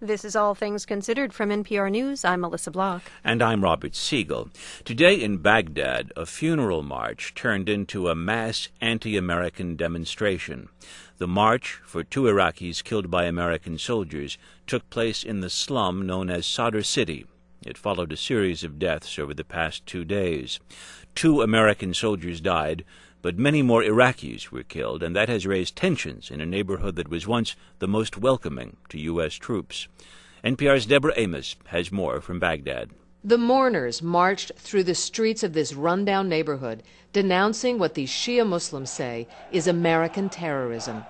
This is All Things Considered from NPR News. I'm Melissa Block. And I'm Robert Siegel. Today in Baghdad, a funeral march turned into a mass anti-American demonstration. The march for 2 Iraqis killed by American soldiers took place in the slum known as Sadr City. It followed a series of deaths over the past 2 days. 2 American soldiers died, but many more Iraqis were killed, and that has raised tensions in a neighborhood that was once the most welcoming to U.S. troops. NPR's Deborah Amos has more from Baghdad. The mourners marched through the streets of this rundown neighborhood, denouncing what these Shia Muslims say is American terrorism.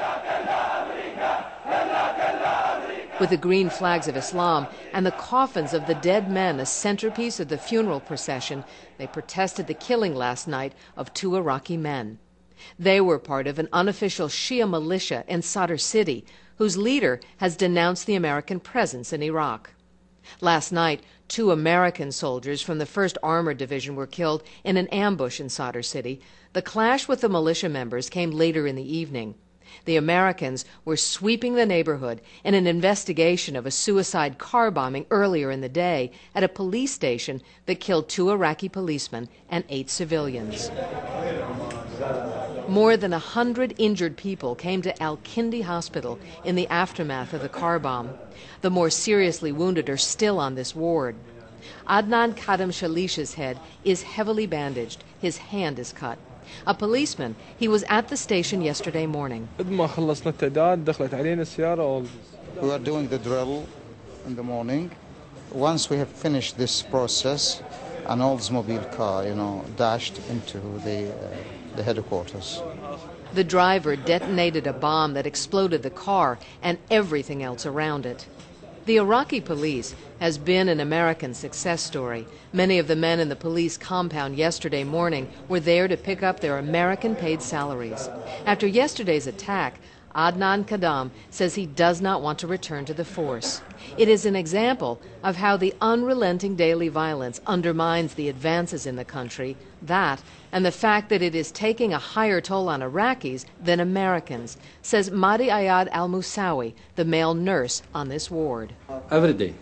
With the green flags of Islam and the coffins of the dead men a centerpiece of the funeral procession, they protested the killing last night of 2 Iraqi men. They were part of an unofficial Shia militia in Sadr City, whose leader has denounced the American presence in Iraq. Last night, 2 American soldiers from the 1st Armored Division were killed in an ambush in Sadr City. The clash with the militia members came later in the evening. The Americans were sweeping the neighborhood in an investigation of a suicide car bombing earlier in the day at a police station that killed 2 Iraqi policemen and 8 civilians. More than 100 injured people came to Al-Kindi Hospital in the aftermath of the car bomb. The more seriously wounded are still on this ward. Adnan Kadam Shalish's head is heavily bandaged. His hand is cut. A policeman, he was at the station yesterday morning. We are doing the drill in the morning. Once we have finished this process, an Oldsmobile car, dashed into the headquarters. The driver detonated a bomb that exploded the car and everything else around it. The Iraqi police has been an American success story. Many of the men in the police compound yesterday morning were there to pick up their American-paid salaries. After yesterday's attack, Adnan Kadam says he does not want to return to the force. It is an example of how the unrelenting daily violence undermines the advances in the country, that and the fact that it is taking a higher toll on Iraqis than Americans, says Madi Ayad Al-Musawi, the male nurse on this ward. Every day.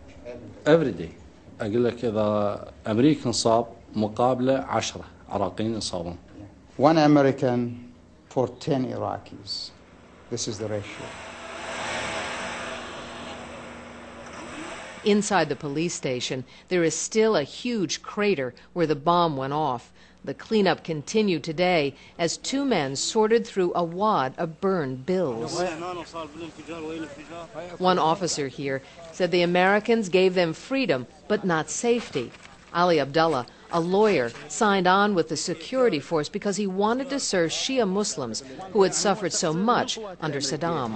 أقول لك إذا أمريكي انصاب مقابله 10 عراقيين انصابون. 1 American for 10 Iraqis. This is the ratio. Inside the police station, there is still a huge crater where the bomb went off. The cleanup continued today as 2 men sorted through a wad of burned bills. One officer here said the Americans gave them freedom, but not safety. Ali Abdullah, a lawyer, signed on with the security force because he wanted to serve Shia Muslims who had suffered so much under Saddam.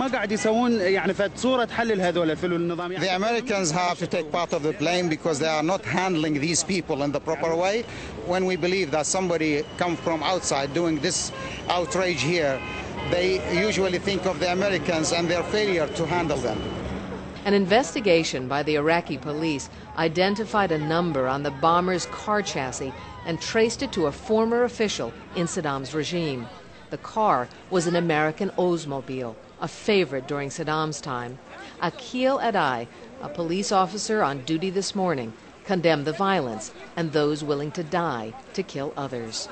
The Americans have to take part of the blame because they are not handling these people in the proper way. When we believe that somebody comes from outside doing this outrage here, they usually think of the Americans and their failure to handle them. An investigation by the Iraqi police identified a number on the bomber's car chassis and traced it to a former official in Saddam's regime. The car was an American Oldsmobile, a favorite during Saddam's time. Akil Adai, a police officer on duty this morning, condemned the violence and those willing to die to kill others.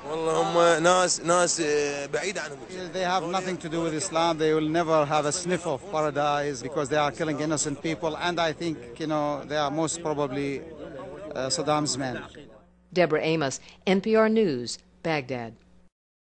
They have nothing to do with Islam. They will never have a sniff of paradise because they are killing innocent people, and I think, they are most probably Saddam's men. Deborah Amos, NPR News, Baghdad.